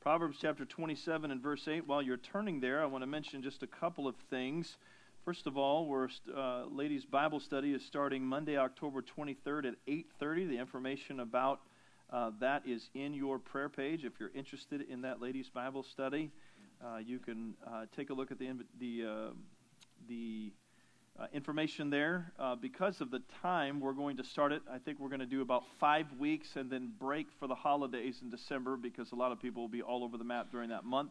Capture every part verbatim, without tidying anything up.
Proverbs chapter twenty-seven and verse eight. While you're turning there, I want to mention just a couple of things. First of all, we're uh, ladies' Bible study is starting Monday, October twenty-third at eight thirty. The information about uh, that is in your prayer page. If you're interested in that ladies' Bible study, uh, you can uh, take a look at the the uh, the uh, information there. Uh, because of the time, we're going to start it. I think we're going to do about five weeks and then break for the holidays in December because a lot of people will be all over the map during that month.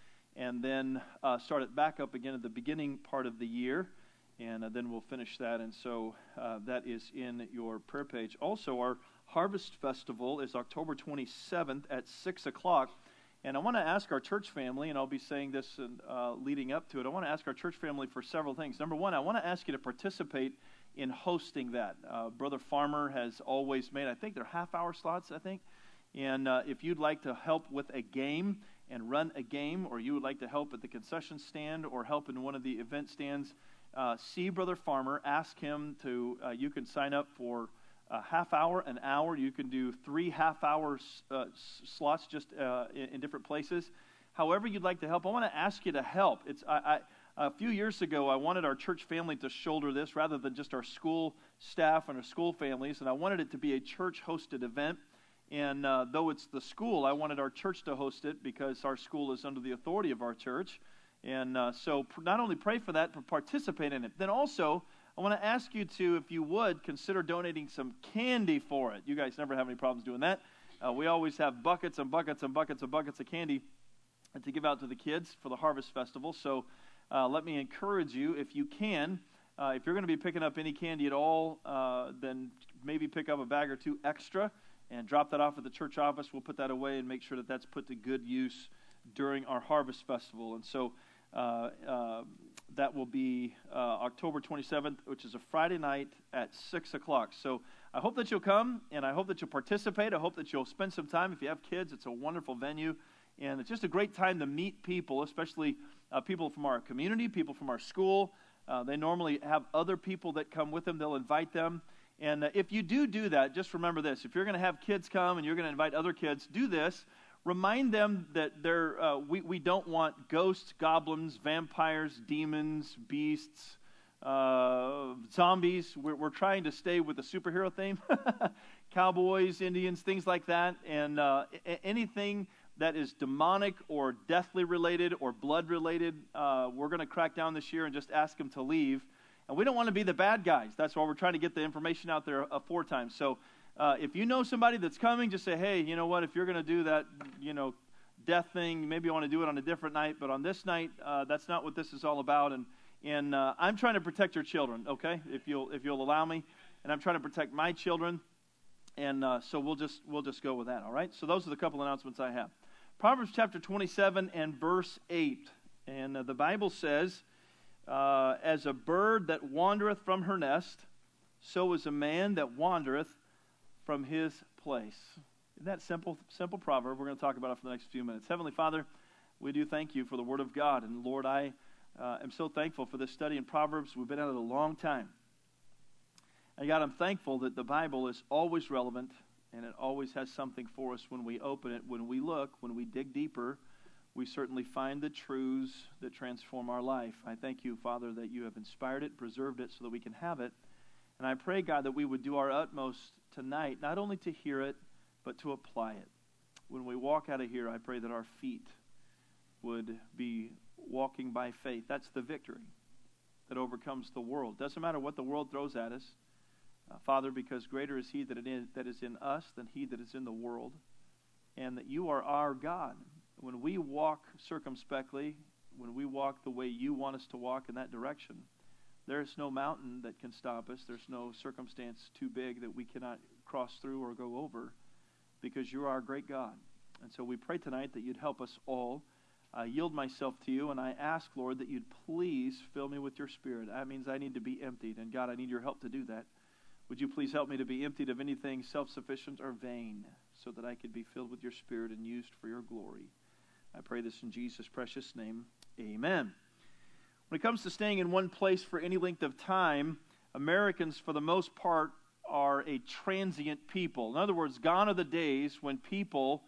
And then uh, start it back up again at the beginning part of the year, and uh, then we'll finish that. And so uh, that is in your prayer page. Also, our Harvest Festival is October twenty-seventh at six o'clock. And I want to ask our church family, and I'll be saying this uh, leading up to it, I want to ask our church family for several things. Number one, I want to ask you to participate in hosting that. Uh, Brother Farmer has always made, I think they're half-hour slots, I think. And uh, if you'd like to help with a game and run a game, or you would like to help at the concession stand or help in one of the event stands, uh, see Brother Farmer, ask him to, uh, you can sign up for a half hour, an hour. You can do three half hour uh, slots just uh, in, in different places. However you'd like to help, I want to ask you to help. It's I, I, a few years ago, I wanted our church family to shoulder this rather than just our school staff and our school families, and I wanted it to be a church-hosted event. And uh, though it's the school, I wanted our church to host it because our school is under the authority of our church. And uh, so pr- not only pray for that, but participate in it. Then also, I want to ask you to, if you would, consider donating some candy for it. You guys never have any problems doing that. Uh, we always have buckets and buckets and buckets and buckets of candy to give out to the kids for the Harvest Festival. So uh, let me encourage you, if you can, uh, if you're going to be picking up any candy at all, uh, then maybe pick up a bag or two extra and drop that off at the church office. We'll put that away and make sure that that's put to good use during our Harvest Festival. And so uh, uh, that will be uh, October twenty-seventh, which is a Friday night at six o'clock. So I hope that you'll come, and I hope that you'll participate. I hope that you'll spend some time. If you have kids, it's a wonderful venue, and it's just a great time to meet people, especially uh, people from our community, people from our school. Uh, they normally have other people that come with them. They'll invite them. And uh, if you do do that, just remember this. If you're going to have kids come and you're going to invite other kids, do this. Remind them that they're, uh, we, we don't want ghosts, goblins, vampires, demons, beasts, uh, zombies. We're, we're trying to stay with the superhero theme. Cowboys, Indians, things like that. And uh, a- anything that is demonic or deathly related or blood related, uh, we're going to crack down this year and just ask them to leave. And we don't want to be the bad guys. That's why we're trying to get the information out there uh, four times. So uh, if you know somebody that's coming, just say, hey, you know what, if you're going to do that, you know, death thing, maybe you want to do it on a different night. But on this night, uh, that's not what this is all about. And and uh, I'm trying to protect your children, okay, if you'll if you'll allow me. And I'm trying to protect my children. And uh, so we'll just we'll just go with that, all right? So those are the couple announcements I have. Proverbs chapter twenty-seven and verse eight. And uh, the Bible says, Uh, as a bird that wandereth from her nest, so is a man that wandereth from his place. Isn't that simple, simple proverb? We're going to talk about it for the next few minutes. Heavenly Father, we do thank you for the Word of God. And Lord, I uh, am so thankful for this study in Proverbs. We've been at it a long time. And God, I'm thankful that the Bible is always relevant, and it always has something for us when we open it, when we look, when we dig deeper. We certainly find the truths that transform our life. I thank you, Father, that you have inspired it, preserved it, so that we can have it. And I pray, God, that we would do our utmost tonight, not only to hear it, but to apply it. When we walk out of here, I pray that our feet would be walking by faith. That's the victory that overcomes the world. Doesn't matter what the world throws at us, uh, Father, because greater is he that, it is, that is in us than he that is in the world, and that you are our God. When we walk circumspectly, when we walk the way you want us to walk in that direction, there's no mountain that can stop us. There's no circumstance too big that we cannot cross through or go over, because you're our great God. And so we pray tonight that you'd help us all. I yield myself to you, and I ask, Lord, that you'd please fill me with your Spirit. That means I need to be emptied, and God, I need your help to do that. Would you please help me to be emptied of anything self-sufficient or vain, so that I could be filled with your Spirit and used for your glory. I pray this in Jesus' precious name. Amen. When it comes to staying in one place for any length of time, Americans, for the most part, are a transient people. In other words, gone are the days when people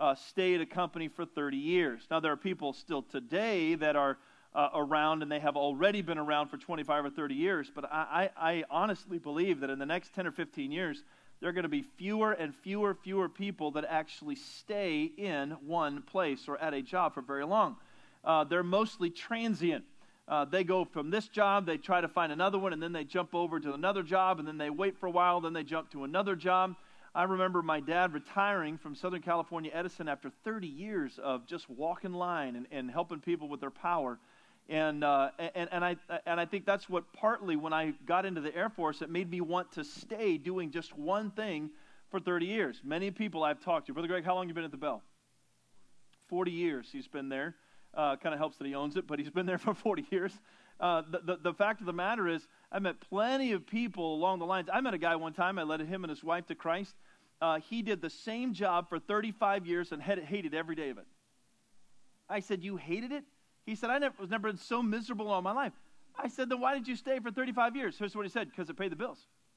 uh, stay at a company for thirty years. Now, there are people still today that are uh, around, and they have already been around for twenty-five or thirty years, but I, I, I honestly believe that in the next ten or fifteen years, there are going to be fewer and fewer, fewer people that actually stay in one place or at a job for very long. Uh, they're mostly transient. Uh, they go from this job, they try to find another one, and then they jump over to another job, and then they wait for a while, then they jump to another job. I remember my dad retiring from Southern California Edison after thirty years of just walking line and, and helping people with their power. And, uh, and, and, I, and I think that's what partly, when I got into the Air Force, it made me want to stay doing just one thing for thirty years. Many people I've talked to. Brother Greg, how long have you been at the Bell? forty years he's been there. Uh, kind of helps that he owns it, but he's been there for forty years. Uh, the, the, the fact of the matter is, I met plenty of people along the lines. I met a guy one time, I led him and his wife to Christ. Uh, he did the same job for thirty-five years and had, hated every day of it. I said, you hated it? He said, I never, was never been so miserable all my life. I said, then why did you stay for thirty-five years? Here's what he said, because it paid the bills.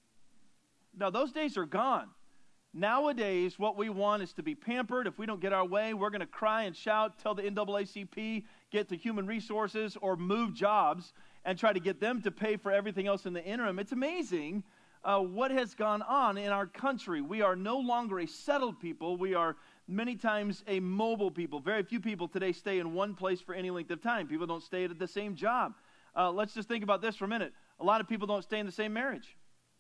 Now, those days are gone. Nowadays, what we want is to be pampered. If we don't get our way, we're going to cry and shout, tell the N double A C P, get to human resources, or move jobs and try to get them to pay for everything else in the interim. It's amazing uh, what has gone on in our country. We are no longer a settled people. We are many times a mobile people. Very few people today stay in one place for any length of time. People don't stay at the same job. Uh, let's just think about this for a minute. A lot of people don't stay in the same marriage.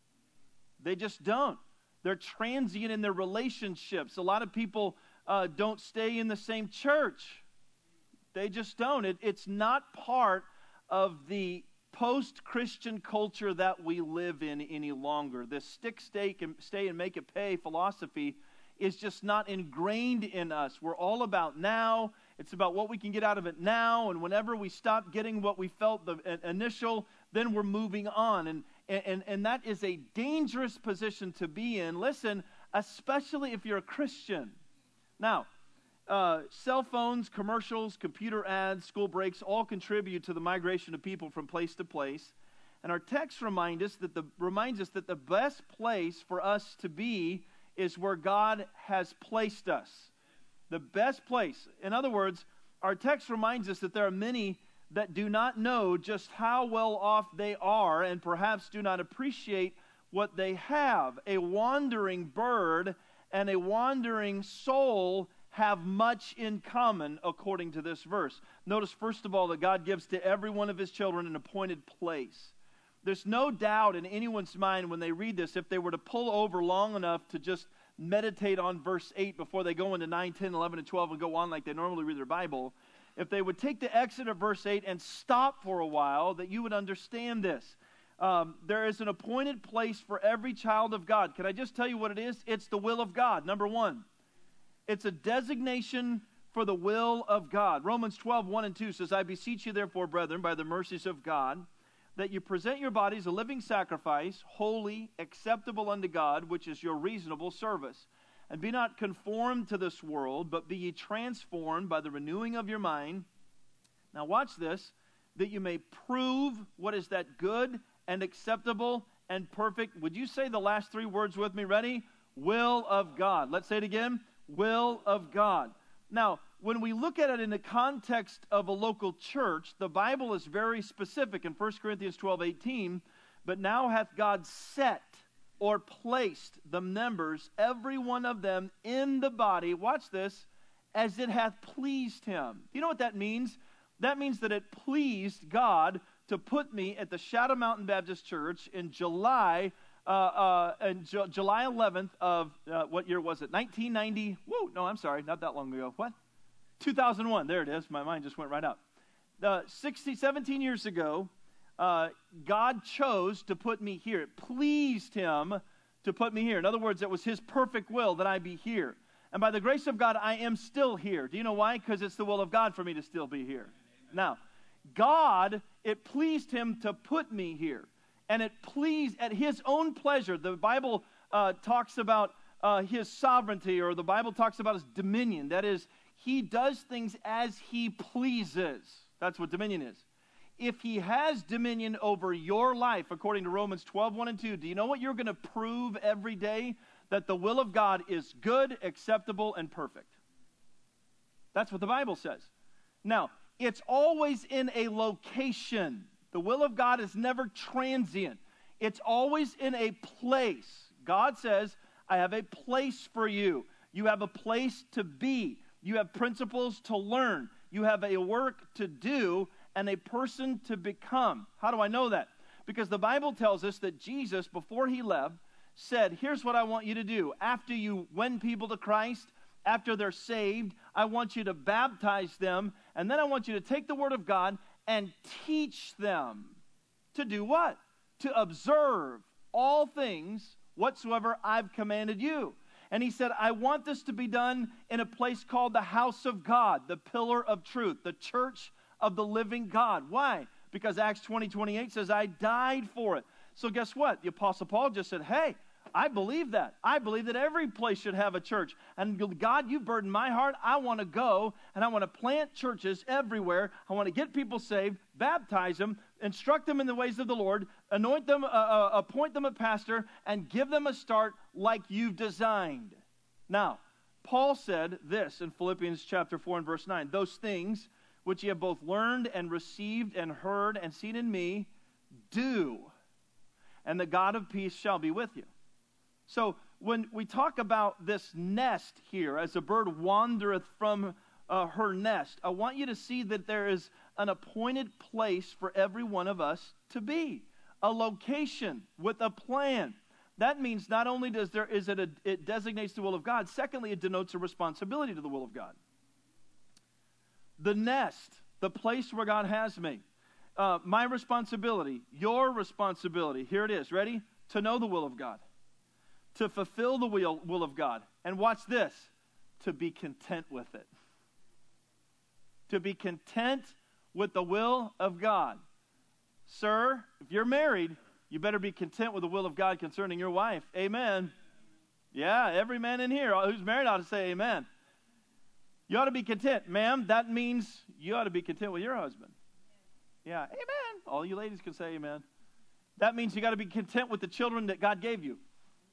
They just don't. They're transient in their relationships. A lot of people uh, don't stay in the same church. They just don't. It, it's not part of the post-Christian culture that we live in any longer. This stick, stay, and, stay and make it pay philosophy is just not ingrained in us. We're all about now. It's about what we can get out of it now. And whenever we stop getting what we felt the initial, then we're moving on. And And, and that is a dangerous position to be in. Listen, especially if you're a Christian. Now, uh, cell phones, commercials, computer ads, school breaks all contribute to the migration of people from place to place. And our text remind us that the, reminds us that the best place for us to be is where God has placed us. The best place. In other words, our text reminds us that there are many that do not know just how well off they are and perhaps do not appreciate what they have. A wandering bird and a wandering soul have much in common, according to this verse. Notice, first of all, that God gives to every one of his children an appointed place. There's no doubt in anyone's mind when they read this, if they were to pull over long enough to just meditate on verse eight before they go into nine, ten, eleven, and twelve and go on like they normally read their Bible, if they would take the exit of verse eight and stop for a while, that you would understand this. Um, there is an appointed place for every child of God. Can I just tell you what it is? It's the will of God, number one. It's a designation for the will of God. Romans twelve, one and two says, I beseech you therefore, brethren, by the mercies of God, that you present your bodies a living sacrifice, holy, acceptable unto God, which is your reasonable service. And be not conformed to this world, but be ye transformed by the renewing of your mind. Now watch this, that you may prove what is that good and acceptable and perfect. Would you say the last three words with me? Ready? Will of God. Let's say it again. Will of God. Now, when we look at it in the context of a local church, the Bible is very specific in First Corinthians twelve, eighteen. But now hath God set or placed the members, every one of them, in the body, watch this, as it hath pleased him. You know what that means? That means that it pleased God to put me at the Shadow Mountain Baptist Church in July, uh, uh, in Ju- July eleventh of, uh, what year was it? nineteen ninety, whoa, no, I'm sorry, not that long ago. What? two thousand one, there it is. My mind just went right up. Uh, sixty, seventeen years ago, Uh, God chose to put me here. It pleased him to put me here. In other words, it was his perfect will that I be here. And by the grace of God, I am still here. Do you know why? Because it's the will of God for me to still be here. Amen. Now, God, it pleased him to put me here. And it pleased at his own pleasure. The Bible uh, talks about uh, his sovereignty, or the Bible talks about his dominion. That is, he does things as he pleases. That's what dominion is. If he has dominion over your life, according to Romans twelve, one and two, do you know what you're going to prove every day? That the will of God is good, acceptable, and perfect. That's what the Bible says. Now, it's always in a location. The will of God is never transient. It's always in a place. God says, I have a place for you. You have a place to be. You have principles to learn. You have a work to do and a person to become. How do I know that? Because the Bible tells us that Jesus, before he left, said, here's what I want you to do. After you win people to Christ, after they're saved, I want you to baptize them, and then I want you to take the Word of God and teach them to do what? To observe all things whatsoever I've commanded you. And he said, I want this to be done in a place called the house of God, the pillar of truth, the church of the living God. Why? Because Acts twenty twenty-eight says, I died for it. So guess what? The Apostle Paul just said, hey, I believe that. I believe that every place should have a church. And God, you've burdened my heart. I want to go and I want to plant churches everywhere. I want to get people saved, baptize them, instruct them in the ways of the Lord, anoint them, uh, uh, appoint them a pastor, and give them a start like you've designed. Now, Paul said this in Philippians chapter four and verse nine, those things which ye have both learned and received and heard and seen in me, do, and the God of peace shall be with you. So when we talk about this nest here, as a bird wandereth from uh, her nest, I want you to see that there is an appointed place for every one of us to be, a location with a plan. That means not only does there is it a, it designates the will of God, secondly, it denotes a responsibility to the will of God. The nest, the place where God has me, uh, my responsibility, your responsibility. Here it is. Ready? To know the will of God. To fulfill the will, will of God. And watch this. To be content with it. To be content with the will of God. Sir, if you're married, you better be content with the will of God concerning your wife. Amen. Yeah, every man in here who's married ought to say amen. You ought to be content. Ma'am, that means you ought to be content with your husband. Yeah, amen. All you ladies can say amen. That means you got to be content with the children that God gave you.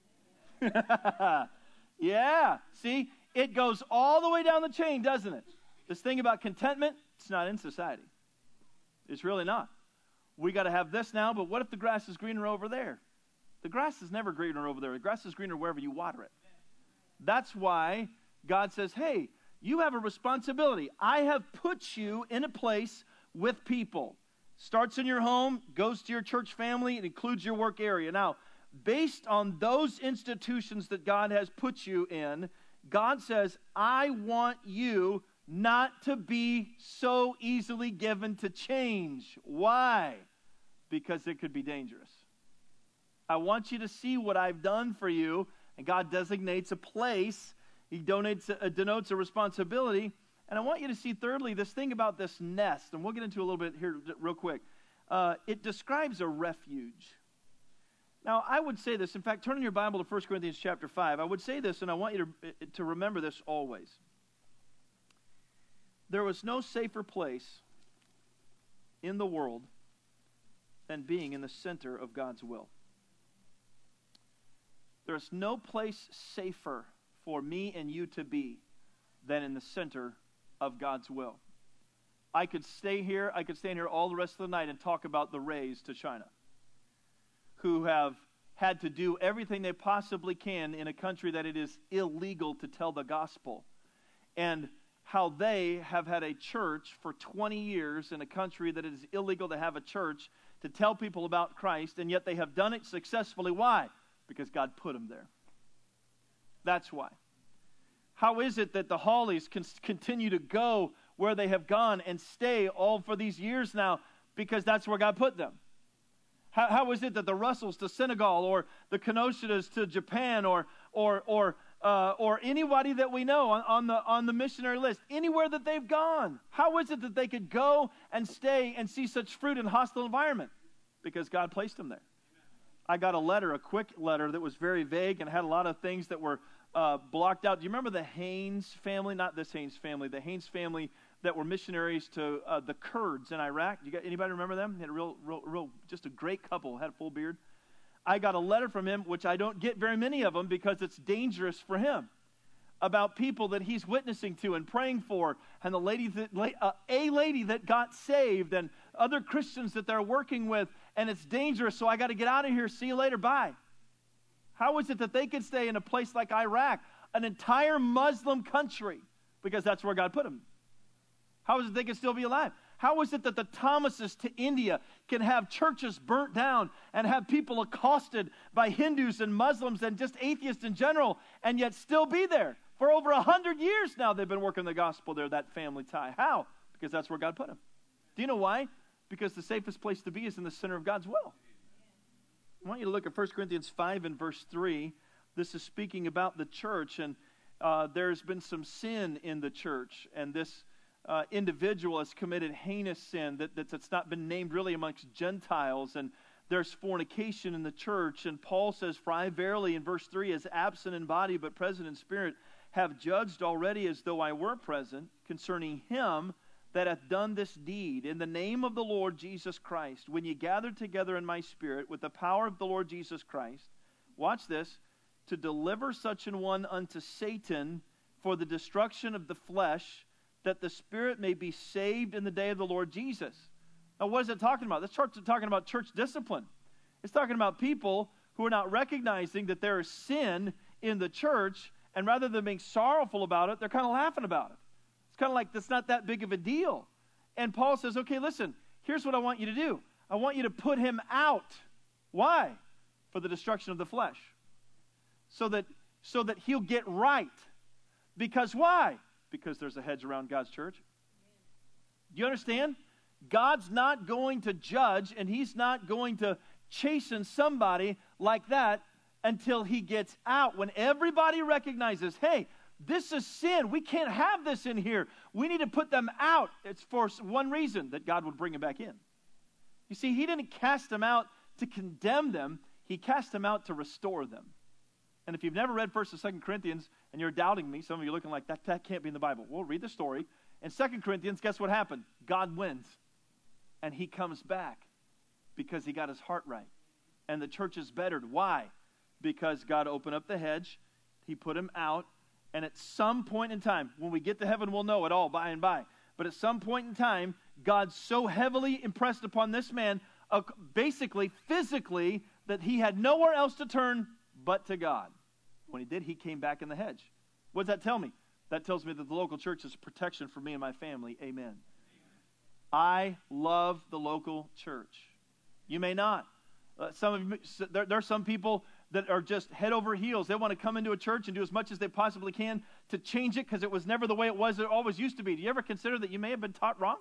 Yeah, see, it goes all the way down the chain, doesn't it? This thing about contentment, it's not in society. It's really not. We got to have this now, but what if the grass is greener over there? The grass is never greener over there. The grass is greener wherever you water it. That's why God says, hey, you have a responsibility. I have put you in a place with people. Starts in your home, goes to your church family, it includes your work area. Now, based on those institutions that God has put you in, God says, I want you not to be so easily given to change. Why? Because it could be dangerous. I want you to see what I've done for you, and God designates a place. He donates, uh, denotes a responsibility. And I want you to see, thirdly, this thing about this nest, and we'll get into a little bit here real quick. Uh, it describes a refuge. Now, I would say this. In fact, turn in your Bible to First Corinthians chapter five. I would say this, and I want you to, to remember this always. There was no safer place in the world than being in the center of God's will. There's no place safer for me and you to be than in the center of God's will. I could stay here, I could stay here all the rest of the night and talk about the Rays to China, who have had to do everything they possibly can in a country that it is illegal to tell the gospel, and how they have had a church for twenty years in a country that it is illegal to have a church to tell people about Christ, and yet they have done it successfully. Why? Because God put them there. That's why. How is it that the Hollies can continue to go where they have gone and stay all for these years now? Because that's where God put them. How, how is it that the Russells to Senegal, or the Kenoshitas to Japan, or or or uh, or anybody that we know on, on the on the missionary list, anywhere that they've gone, how is it that they could go and stay and see such fruit in a hostile environment? Because God placed them there. I got a letter, a quick letter that was very vague and had a lot of things that were uh, blocked out. Do you remember the Haynes family? Not this Haynes family. The Haynes family that were missionaries to uh, the Kurds in Iraq. You got anybody remember them? They had a real, real, real, just a great couple. Had a full beard. I got a letter from him, which I don't get very many of them because it's dangerous for him. about people that he's witnessing to and praying for, and the lady that, uh, a lady that got saved, and other Christians that they're working with, and it's dangerous, so I got to get out of here. See you later. Bye. How is it that they could stay in a place like Iraq, an entire Muslim country, because that's where God put them? How is it they can still be alive? How is it that the Thomases to India can have churches burnt down and have people accosted by Hindus and Muslims and just atheists in general, and yet still be there? For over a hundred years now they've been working the gospel there, that family tie. How? Because that's where God put them. Do you know why? Because the safest place to be is in the center of God's will. I want you to look at First Corinthians five and verse three. This is speaking about the church, and uh, there's been some sin in the church, and this uh, individual has committed heinous sin that, that, that's not been named really amongst Gentiles, and there's fornication in the church, and Paul says, "For I verily," in verse three, "as absent in body but present in spirit, have judged already as though I were present concerning him that hath done this deed, in the name of the Lord Jesus Christ, when ye gather together in my spirit with the power of the Lord Jesus Christ," watch this, "to deliver such an one unto Satan for the destruction of the flesh, that the spirit may be saved in the day of the Lord Jesus." Now, what is it talking about? This church is talking about church discipline. It's talking about people who are not recognizing that there is sin in the church, and rather than being sorrowful about it, they're kind of laughing about it. It's kind of like, that's not that big of a deal. And Paul says, okay, listen, here's what I want you to do. I want you to put him out. Why? For the destruction of the flesh. So that, so that he'll get right. Because why? Because there's a hedge around God's church. Do you understand? God's not going to judge, and he's not going to chasten somebody like that until he gets out. When everybody recognizes, hey, this is sin. We can't have this in here. We need to put them out. It's for one reason, that God would bring them back in. You see, he didn't cast them out to condemn them. He cast them out to restore them. And if you've never read First and Second Corinthians, and you're doubting me, some of you are looking like, that, that can't be in the Bible. Well, read the story. In Second Corinthians, guess what happened? God wins. And he comes back because he got his heart right. And the church is bettered. Why? Because God opened up the hedge. He put him out. And at some point in time, when we get to heaven, we'll know it all by and by. But at some point in time, God so heavily impressed upon this man, uh, basically, physically, that he had nowhere else to turn but to God. When he did, he came back in the hedge. What does that tell me? That tells me that the local church is protection for me and my family. Amen. Amen. I love the local church. You may not. Uh, some of you, there, there are some people that are just head over heels. They want to come into a church and do as much as they possibly can to change it because it was never the way it was, it always used to be. Do you ever consider that you may have been taught wrong?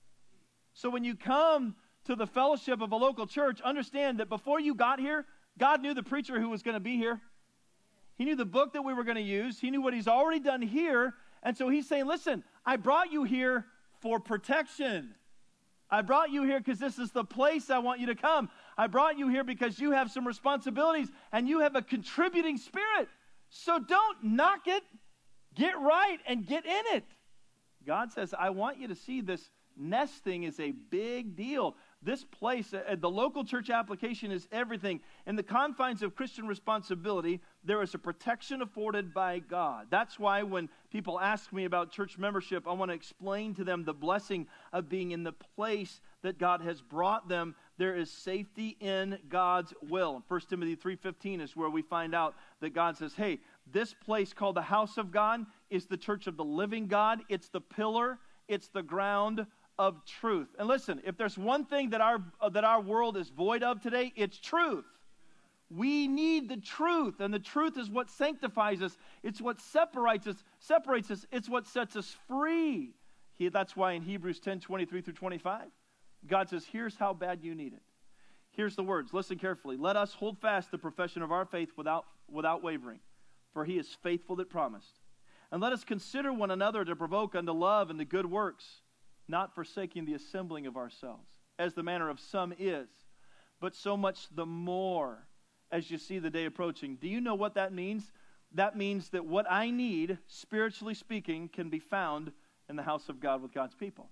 So when you come to the fellowship of a local church, understand that before you got here, God knew the preacher who was going to be here. He knew the book that we were going to use. He knew what he's already done here. And so he's saying, listen, I brought you here for protection. I brought you here because this is the place I want you to come. I brought you here because you have some responsibilities and you have a contributing spirit. So don't knock it. Get right and get in it. God says, I want you to see this nesting is a big deal. This place, uh, the local church application is everything. In the confines of Christian responsibility, there is a protection afforded by God. That's why when people ask me about church membership, I want to explain to them the blessing of being in the place that God has brought them. There is safety in God's will. First Timothy three fifteen is where we find out that God says, hey, this place called the house of God is the church of the living God. It's the pillar. It's the ground of truth. And listen, if there's one thing that our uh, that our world is void of today, it's truth. We need the truth, and the truth is what sanctifies us. It's what separates us, separates us. It's what sets us free. He, that's why in Hebrews ten twenty-three through twenty-five, God says, here's how bad you need it. Here's the words. Listen carefully. Let us hold fast the profession of our faith without without wavering, for he is faithful that promised. And let us consider one another to provoke unto love and to good works, not forsaking the assembling of ourselves, as the manner of some is, but so much the more as you see the day approaching. Do you know what that means? That means that what I need, spiritually speaking, can be found in the house of God with God's people.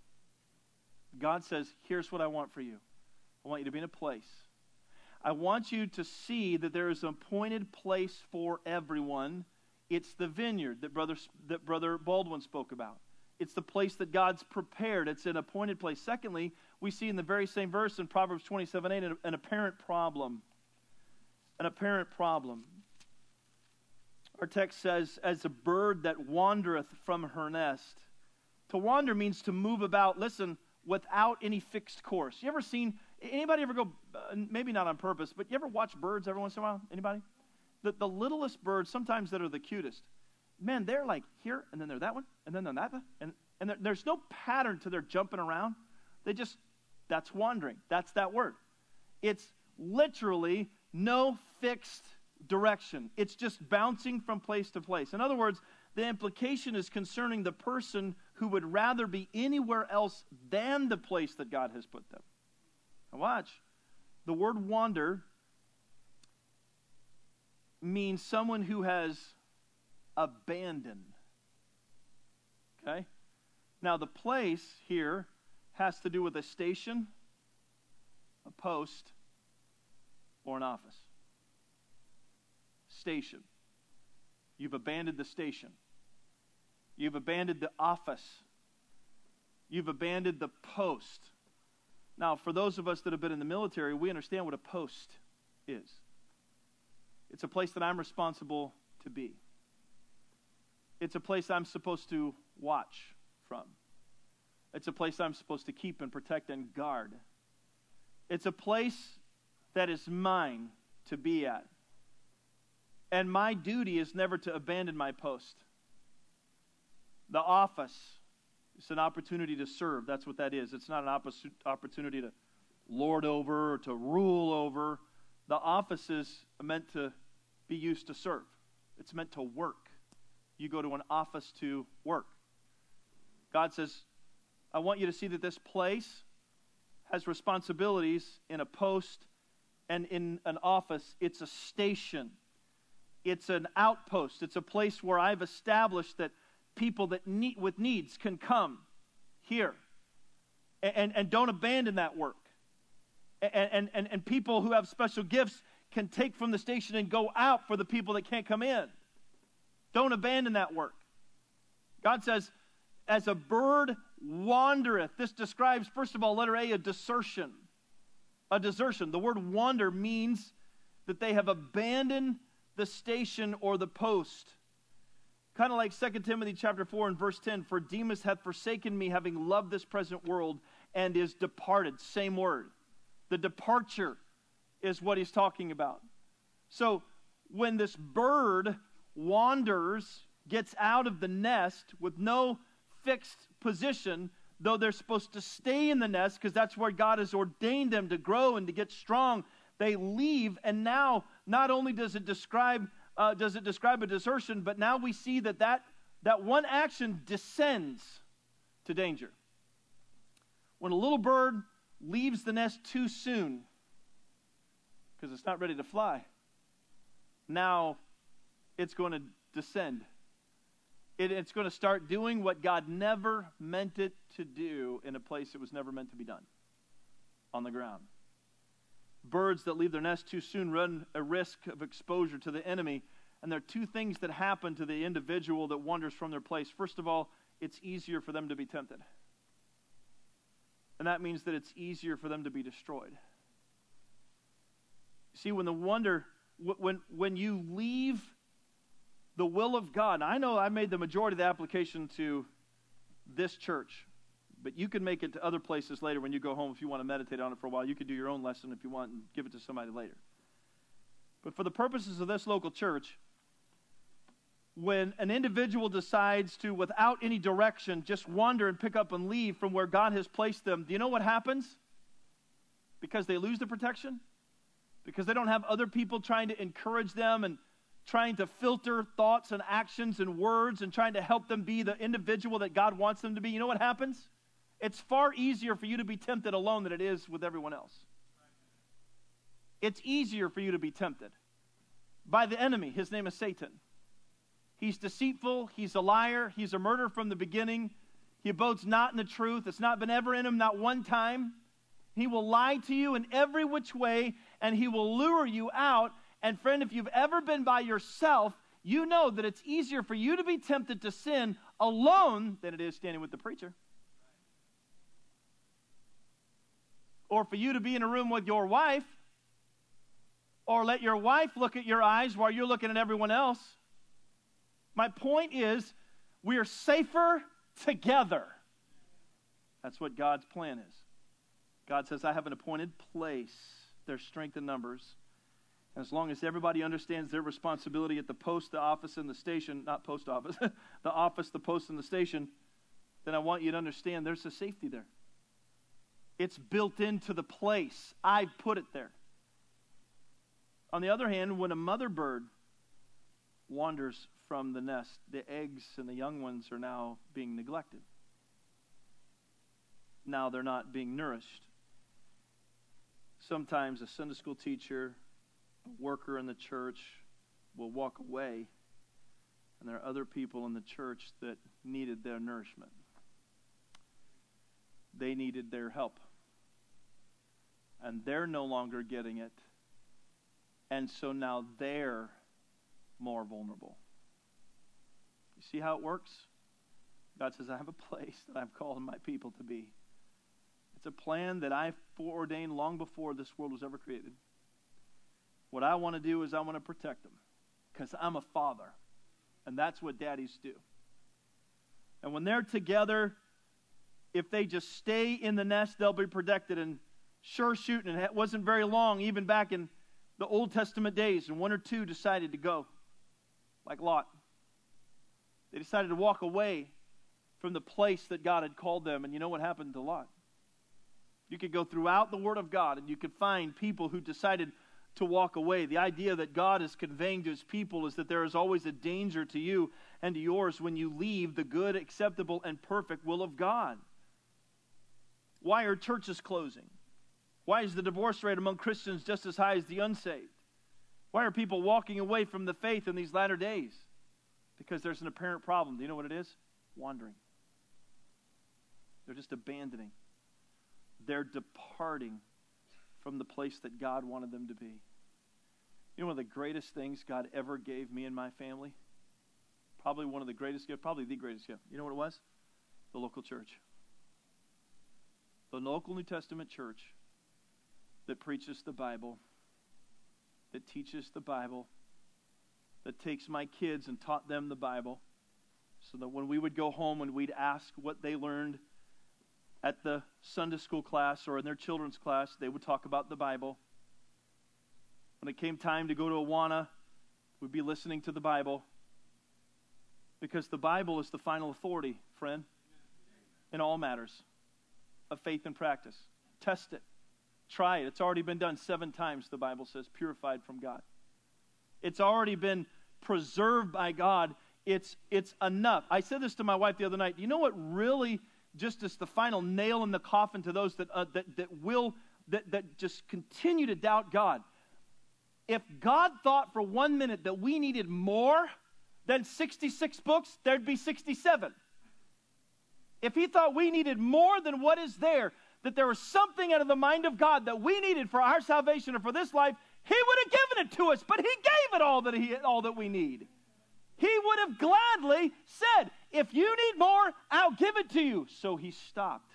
God says, here's what I want for you. I want you to be in a place. I want you to see that there is an appointed place for everyone It's the vineyard that Brother, that Brother Baldwin spoke about. It's the place that God's prepared. It's an appointed place. Secondly, we see in the very same verse in Proverbs twenty-seven eight an, an apparent problem. An apparent problem. Our text says, as a bird that wandereth from her nest. To wander means to move about, listen, without any fixed course. You ever seen, anybody ever go, uh, maybe not on purpose, but you ever watch birds every once in a while? Anybody? The, the littlest birds, sometimes that are the cutest, man, they're like here, and then they're that one, and then they're that one, and, and there, there's no pattern to their jumping around. They just, that's wandering. That's that word. It's literally no fixed direction. It's just bouncing from place to place. In other words, the implication is concerning the person who would rather be anywhere else than the place that God has put them. Now watch. The word wander means someone who has abandoned. Okay? Now the place here has to do with a station, a post, or an office. Station. You've abandoned the station. You've abandoned the office. You've abandoned the post. Now, for those of us that have been in the military, we understand what a post is. It's a place that I'm responsible to be. It's a place I'm supposed to watch from. It's a place I'm supposed to keep and protect and guard. It's a place that is mine to be at. And my duty is never to abandon my post. The office is an opportunity to serve. That's what that is. It's not an opportunity to lord over or to rule over. The office is meant to be used to serve. It's meant to work. You go to an office to work. God says, I want you to see that this place has responsibilities in a post and in an office. It's a station. It's an outpost. It's a place where I've established that people that need with needs can come here. And, and, and don't abandon that work. And, and, and, and people who have special gifts can take from the station and go out for the people that can't come in. Don't abandon that work. God says, as a bird wandereth. This describes, first of all, letter A, a desertion. A desertion. The word wander means that they have abandoned the station or the post. Kind of like Second Timothy chapter four and verse ten. For Demas hath forsaken me, having loved this present world, and is departed. Same word. The departure is what he's talking about. So when this bird wanders, gets out of the nest with no fixed position, though they're supposed to stay in the nest because that's where God has ordained them to grow and to get strong, they leave, and now not only does it describe uh, does it describe a desertion, but now we see that, that that one action descends to danger. When a little bird leaves the nest too soon because it's not ready to fly, now it's going to descend. It, it's going to start doing what God never meant it to do in a place it was never meant to be done, on the ground. Birds that leave their nest too soon run a risk of exposure to the enemy. And there are two things that happen to the individual that wanders from their place. First of all, it's easier for them to be tempted. And that means that it's easier for them to be destroyed. See, when the wonder, when, when you leave the will of God, I know I made the majority of the application to this church, but you can make it to other places later when you go home if you want to meditate on it for a while. You could do your own lesson if you want and give it to somebody later. But for the purposes of this local church, when an individual decides to, without any direction, just wander and pick up and leave from where God has placed them, do you know what happens? Because they lose the protection? Because they don't have other people trying to encourage them and trying to filter thoughts and actions and words and trying to help them be the individual that God wants them to be. You know what happens? It's far easier for you to be tempted alone than it is with everyone else. It's easier for you to be tempted by the enemy. His name is Satan. He's deceitful. He's a liar. He's a murderer from the beginning. He abodes not in the truth. It's not been ever in him, not one time. He will lie to you in every which way, and he will lure you out. And friend, if you've ever been by yourself, you know that it's easier for you to be tempted to sin alone than it is standing with the preacher. Or for you to be in a room with your wife, or let your wife look at your eyes while you're looking at everyone else. My point is, we are safer together. That's what God's plan is. God says, I have an appointed place. There's strength in numbers. And as long as everybody understands their responsibility at the post, the office, and the station, not post office, the office, the post, and the station, then I want you to understand there's a safety there. It's built into the place. I've put it there. On the other hand, when a mother bird wanders from the nest, the eggs and the young ones are now being neglected. Now they're not being nourished. Sometimes a Sunday school teacher, a worker in the church will walk away, and there are other people in the church that needed their nourishment. They needed their help. And they're no longer getting it. And so now they're more vulnerable. You see how it works? God says, I have a place that I've called my people to be. It's a plan that I foreordained long before this world was ever created. What I want to do is I want to protect them because I'm a father. And that's what daddies do. And when they're together, if they just stay in the nest, they'll be protected. And sure shooting, and it wasn't very long, even back in the Old Testament days, and one or two decided to go, like Lot. They decided to walk away from the place that God had called them. And you know what happened to Lot? You could go throughout the Word of God, and you could find people who decided to walk away. The idea that God is conveying to His people is that there is always a danger to you and to yours when you leave the good, acceptable, and perfect will of God. Why are churches closing? Why is the divorce rate among Christians just as high as the unsaved? Why are people walking away from the faith in these latter days? Because there's an apparent problem. Do you know what it is? Wandering. They're just abandoning. They're departing from the place that God wanted them to be. You know one of the greatest things God ever gave me and my family? Probably one of the greatest gifts, probably the greatest gift. You know what it was? The local church. The local New Testament church that preaches the Bible, that teaches the Bible, that takes my kids and taught them the Bible, so that when we would go home and we'd ask what they learned at the Sunday school class or in their children's class, they would talk about the Bible. When it came time to go to Awana, we'd be listening to the Bible, because the Bible is the final authority, friend, in all matters of faith and practice. Test it. Try it. It's already been done seven times, the Bible says, purified from God. It's already been preserved by God. It's, it's enough. I said this to my wife the other night. You know what really just is the final nail in the coffin to those that, uh, that, that will, that, that just continue to doubt God? If God thought for one minute that we needed more than sixty-six books, there'd be sixty-seven. If He thought we needed more than what is there, that there was something out of the mind of God that we needed for our salvation or for this life, He would have given it to us, but He gave it all that he, all that we need. He would have gladly said, if you need more, I'll give it to you. So He stopped.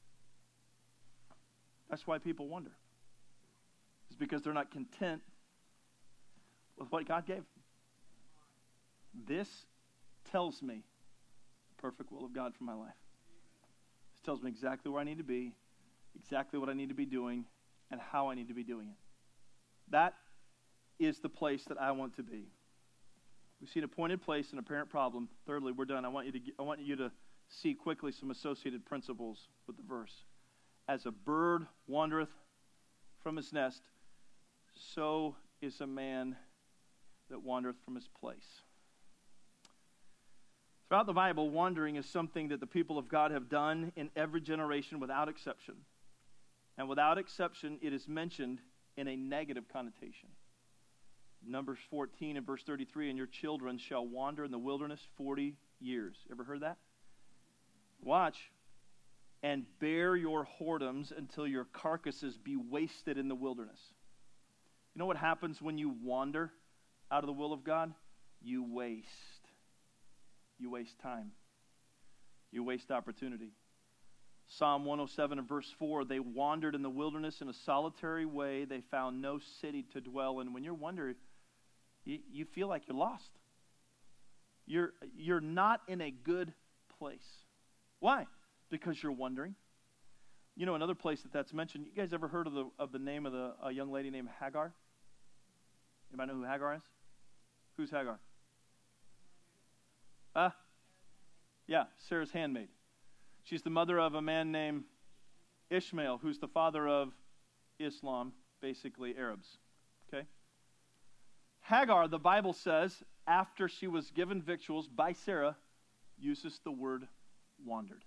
That's why people wonder. It's because they're not content with what God gave. This tells me the perfect will of God for my life. This tells me exactly where I need to be, exactly what I need to be doing, and how I need to be doing it. That is the place that I want to be. We see an appointed place and apparent problem. Thirdly, we're done. I want you to I want you to see quickly some associated principles with the verse. As a bird wandereth from his nest, so is a man that wandereth from his place. Throughout the Bible, wandering is something that the people of God have done in every generation without exception. And without exception, it is mentioned in a negative connotation. Numbers fourteen and verse thirty-three, and your children shall wander in the wilderness forty years. Ever heard that? Watch. And bear your whoredoms until your carcasses be wasted in the wilderness. You know what happens when you wander out of the will of God? you waste. You waste time. You waste opportunity. Psalm one oh seven and verse four, they wandered in the wilderness in a solitary way. They found no city to dwell in. When you're wandering, you, you feel like you're lost. You're, you're not in a good place. Why? Because you're wandering. You know, another place that that's mentioned, you guys ever heard of the of the name of the a young lady named Hagar? Anybody know who Hagar is? Who's Hagar? Ah? Uh, yeah, Sarah's handmaid. She's the mother of a man named Ishmael, who's the father of Islam, basically Arabs. Okay? Hagar, the Bible says, after she was given victuals by Sarah, uses the word wandered.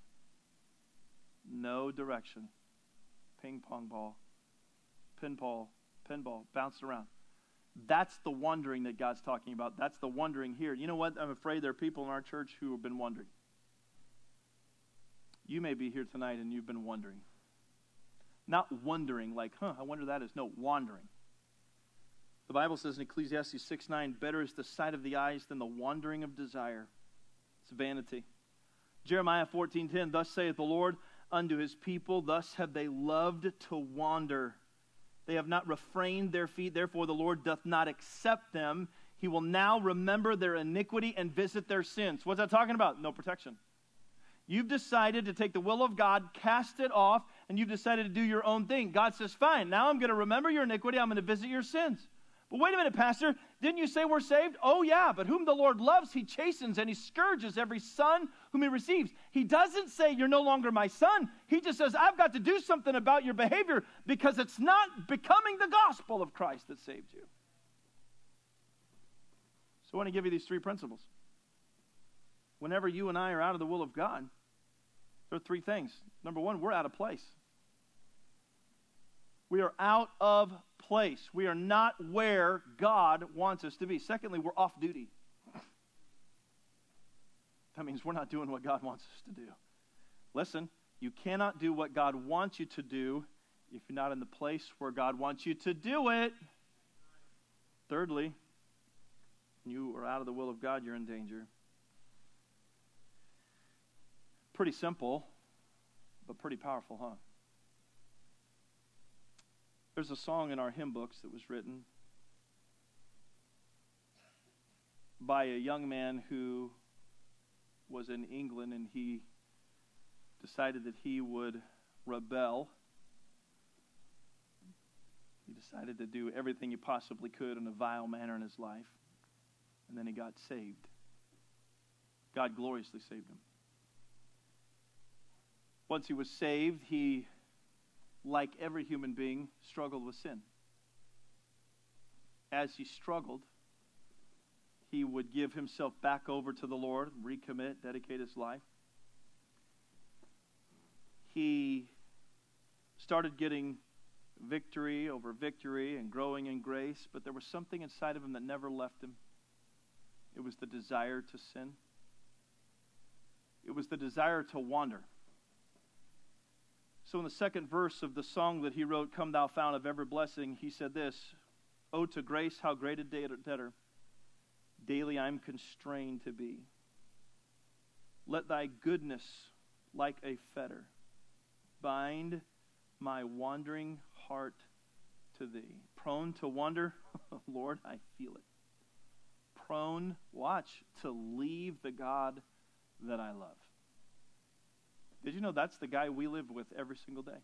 No direction. Ping pong ball. Pinball. Pinball. Bounced around. That's the wandering that God's talking about. That's the wandering here. You know what? I'm afraid there are people in our church who have been wandering. You may be here tonight and you've been wondering. Not wondering like, huh, I wonder that is. No, wandering. The Bible says in Ecclesiastes six nine, better is the sight of the eyes than the wandering of desire. It's vanity. Jeremiah fourteen ten, thus saith the Lord unto his people, thus have they loved to wander. They have not refrained their feet, therefore the Lord doth not accept them. He will now remember their iniquity and visit their sins. What's that talking about? No protection. You've decided to take the will of God, cast it off, and you've decided to do your own thing. God says, fine, now I'm going to remember your iniquity, I'm going to visit your sins. But wait a minute, Pastor, didn't you say we're saved? Oh yeah, but whom the Lord loves, he chastens and he scourges every son whom he receives. He doesn't say you're no longer my son. He just says, I've got to do something about your behavior because it's not becoming the gospel of Christ that saved you. So I want to give you these three principles. Whenever you and I are out of the will of God, there are three things. Number one, we're out of place. We are out of place. We are not where God wants us to be. Secondly, we're off duty. That means we're not doing what God wants us to do. Listen, you cannot do what God wants you to do if you're not in the place where God wants you to do it. Thirdly, when you are out of the will of God, you're in danger. Pretty simple, but pretty powerful, huh? There's a song in our hymn books that was written by a young man who was in England, and he decided that he would rebel. He decided to do everything he possibly could in a vile manner in his life, and then he got saved. God gloriously saved him. Once he was saved, he, like every human being, struggled with sin. As he struggled, he would give himself back over to the Lord, recommit, dedicate his life. He started getting victory over victory and growing in grace, but there was something inside of him that never left him. It was the desire to sin. It was the desire to wander. So in the second verse of the song that he wrote, Come Thou Fount of Every Blessing, he said this, Oh, to grace, how great a debtor, daily I'm constrained to be. Let thy goodness, like a fetter, bind my wandering heart to thee. Prone to wander, Lord, I feel it. Prone, watch, to leave the God that I love. Did you know that's the guy we live with every single day?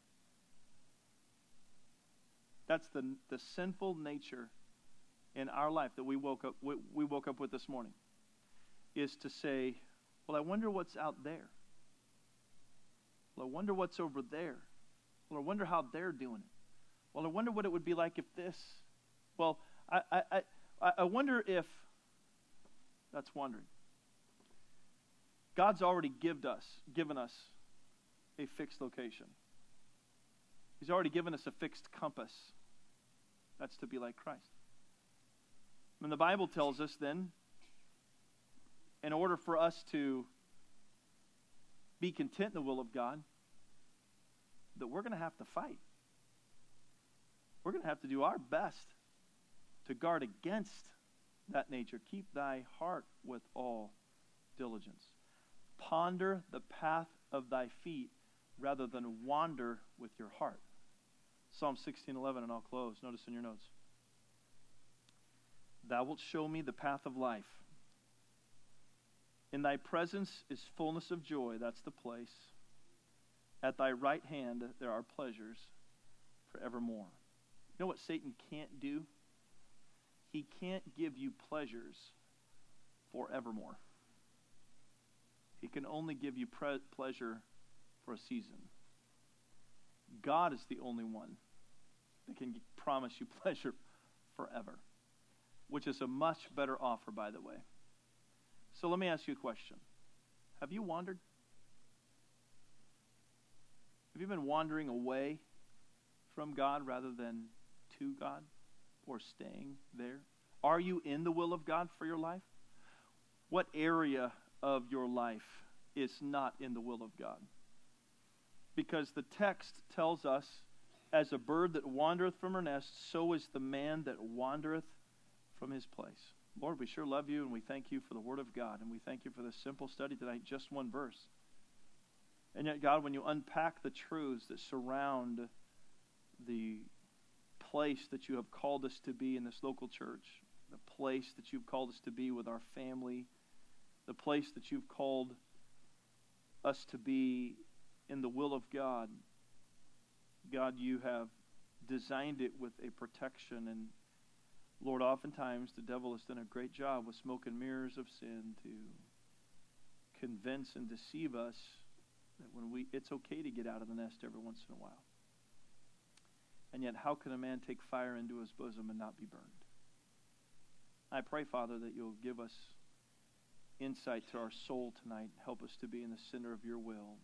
That's the, the sinful nature in our life that we woke up we, we woke up with this morning, is to say, well, I wonder what's out there. Well, I wonder what's over there. Well, I wonder how they're doing it. Well, I wonder what it would be like if this. Well, I I I, I wonder if that's wondering. God's already given us given us a fixed location. He's already given us a fixed compass. That's to be like Christ. And the Bible tells us then, in order for us to be content in the will of God, that we're going to have to fight. We're going to have to do our best to guard against that nature. Keep thy heart with all diligence. Ponder the path of thy feet rather than wander with your heart. Psalm sixteen eleven, and I'll close. Notice in your notes. Thou wilt show me the path of life. In thy presence is fullness of joy. That's the place. At thy right hand there are pleasures forevermore. You know what Satan can't do? He can't give you pleasures forevermore. He can only give you pre- pleasure for a season. God is the only one that can promise you pleasure forever, which is a much better offer, by the way. So let me ask you a question. Have you wandered? Have you been wandering away from God rather than to God, or staying there? Are you in the will of God for your life? What area of your life is not in the will of God? Because the text tells us, as a bird that wandereth from her nest, so is the man that wandereth from his place. Lord, we sure love you, and we thank you for the Word of God, and we thank you for this simple study tonight, just one verse. And yet, God, when you unpack the truths that surround the place that you have called us to be in this local church, the place that you've called us to be with our family, the place that you've called us to be in the will of God, God, you have designed it with a protection. And Lord, oftentimes the devil has done a great job with smoke and mirrors of sin to convince and deceive us that when we it's okay to get out of the nest every once in a while. And yet, how can a man take fire into his bosom and not be burned? I pray, Father, that you'll give us insight to our soul tonight. Help us to be in the center of your will.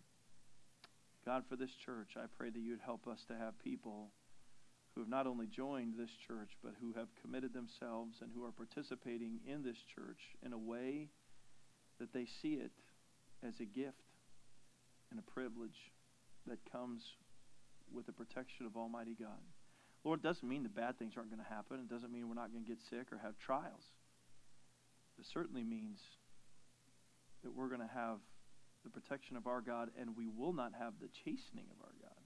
God, for this church, I pray that you'd help us to have people who have not only joined this church, but who have committed themselves and who are participating in this church in a way that they see it as a gift and a privilege that comes with the protection of Almighty God. Lord, it doesn't mean that bad things aren't going to happen. It doesn't mean we're not going to get sick or have trials. It certainly means that we're going to have the protection of our God, and we will not have the chastening of our God.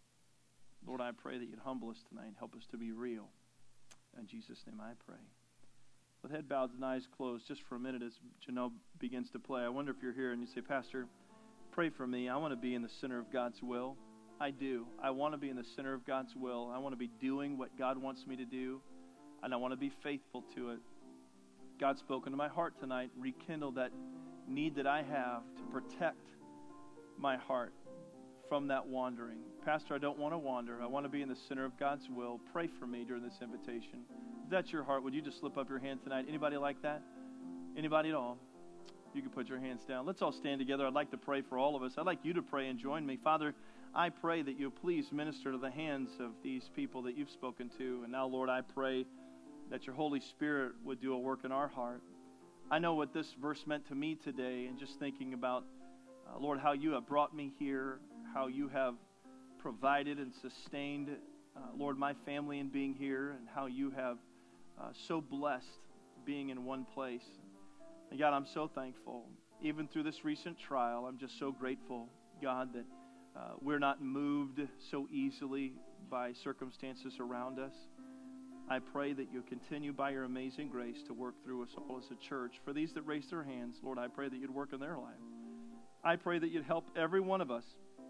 Lord, I pray that you'd humble us tonight and help us to be real. In Jesus' name I pray. With head bowed and eyes closed, just for a minute as Janelle begins to play, I wonder if you're here and you say, Pastor, pray for me. I want to be in the center of God's will. I do. I want to be in the center of God's will. I want to be doing what God wants me to do, and I want to be faithful to it. God spoke into my heart tonight, rekindle that need that I have to protect my heart from that wandering. Pastor, I don't want to wander. I want to be in the center of God's will. Pray for me during this invitation. If that's your heart, would you just slip up your hand tonight? Anybody like that? Anybody at all? You can put your hands down. Let's all stand together. I'd like to pray for all of us. I'd like you to pray and join me. Father, I pray that you'll please minister to the hands of these people that you've spoken to. And now, Lord, I pray that your Holy Spirit would do a work in our heart. I know what this verse meant to me today, and just thinking about, uh, Lord, how you have brought me here, how you have provided and sustained, uh, Lord, my family in being here, and how you have uh, so blessed being in one place. And God, I'm so thankful. Even through this recent trial, I'm just so grateful, God, that uh, we're not moved so easily by circumstances around us. I pray that you'll continue by your amazing grace to work through us all as a church. For these that raise their hands, Lord, I pray that you'd work in their life. I pray that you'd help every one of us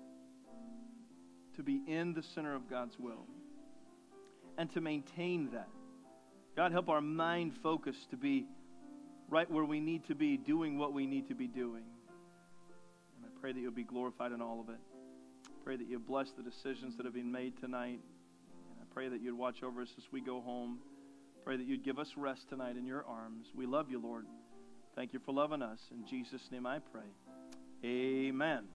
to be in the center of God's will and to maintain that. God, help our mind focus to be right where we need to be, doing what we need to be doing. And I pray that you'll be glorified in all of it. Pray that you bless the decisions that have been made tonight. Pray that you'd watch over us as we go home. Pray that you'd give us rest tonight in your arms. We love you, Lord. Thank you for loving us. In Jesus' name I pray. Amen.